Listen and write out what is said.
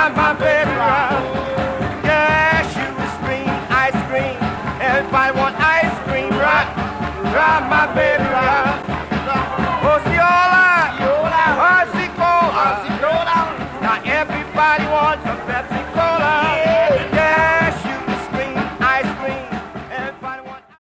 drive my baby round. Yeah, she was scream, ice cream. Everybody want ice cream, right? Drive my baby round. Osceola, Osceola. Now everybody wants a Pepsi